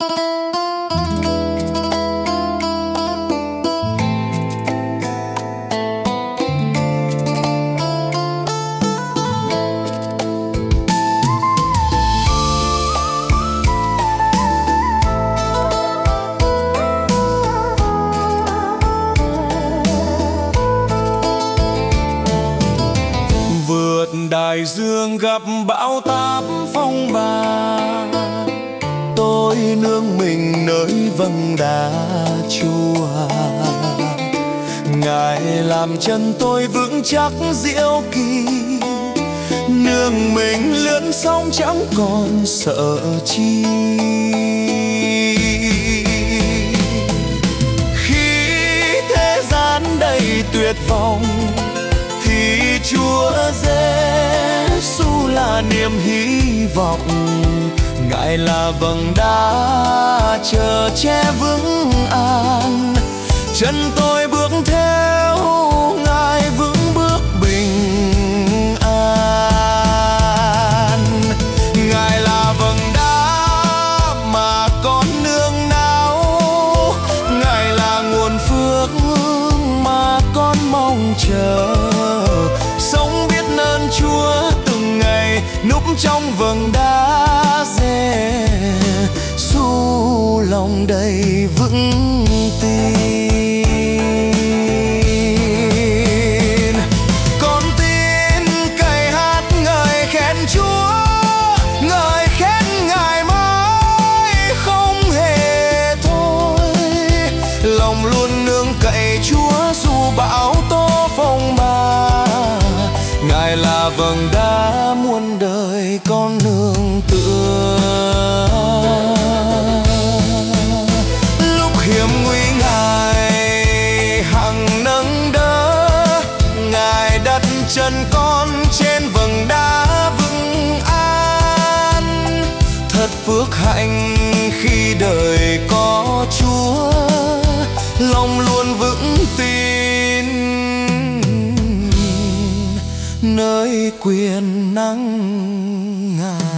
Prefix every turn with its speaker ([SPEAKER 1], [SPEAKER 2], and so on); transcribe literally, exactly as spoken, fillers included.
[SPEAKER 1] Đại dương gặp bão táp phong ba, tôi nương mình nơi vầng đá chùa. Ngài làm chân tôi vững chắc diệu kỳ, nương mình lướn sóng chẳng còn sợ chi. Khi thế gian đầy tuyệt vọng thì Chúa Giêsu là niềm hy vọng. Ngài là vầng đá chờ che vững an, chân tôi bước theo Ngài vững bước bình an. Ngài là vầng đá mà con nương náu, Ngài là nguồn phước mà con mong chờ. Sống biết ơn Chúa từng ngày, núp trong vầng đá Giê-xu, lòng đầy vững tin. Con tin cày hát ngợi khen Chúa, ngợi khen Ngài mãi không hề thôi. Lòng luôn nương cậy Chúa dù bão tố phong ba. Ngài là vầng đá muôn đời con nương tựa. Lúc hiểm nguy Ngài hằng nâng đỡ, Ngài đặt chân con trên vầng đá vững an. Thật phước hạnh khi đời có Chúa, lòng luôn vững tin nơi quyền năng Ngài.